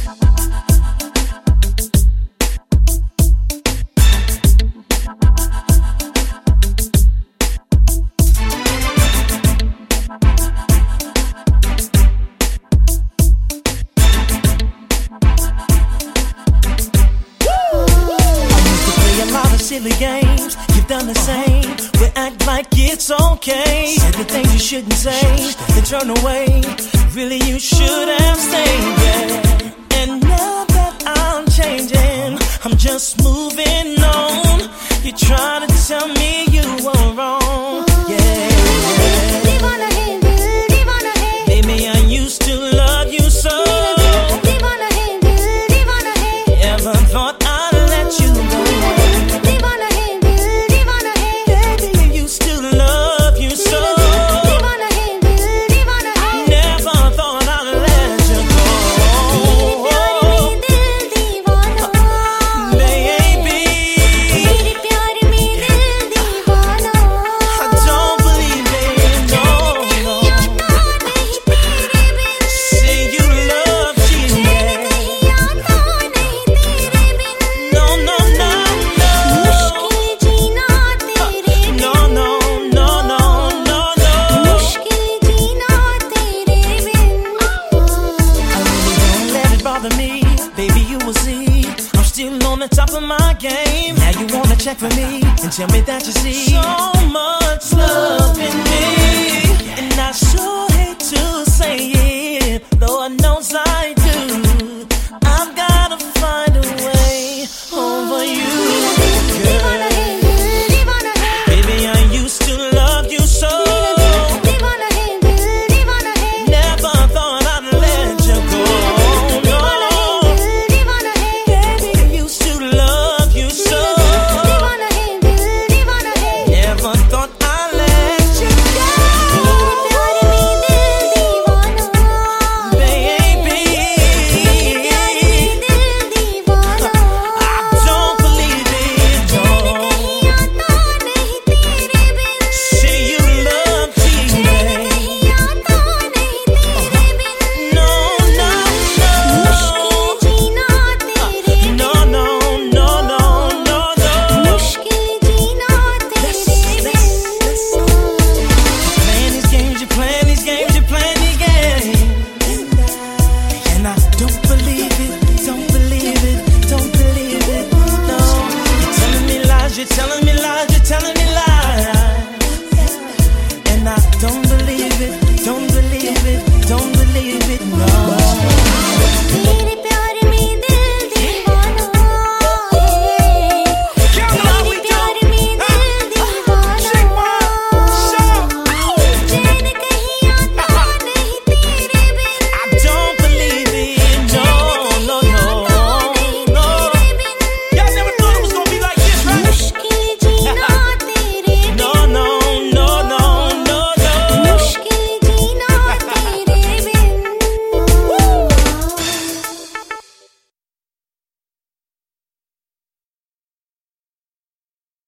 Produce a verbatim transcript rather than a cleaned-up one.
Silly games, you've done the same. We act like it's okay. Said the things you shouldn't say, then turn away. Really, you should have stayed there. And now that I'm changing, I'm just moving on. You try to tell me you were wrong. Yeah. Baby, I used to love you so. Ever thought I'd let you go? Check for me and tell me that you see so much love in me. And I sure hate to say it, though I know some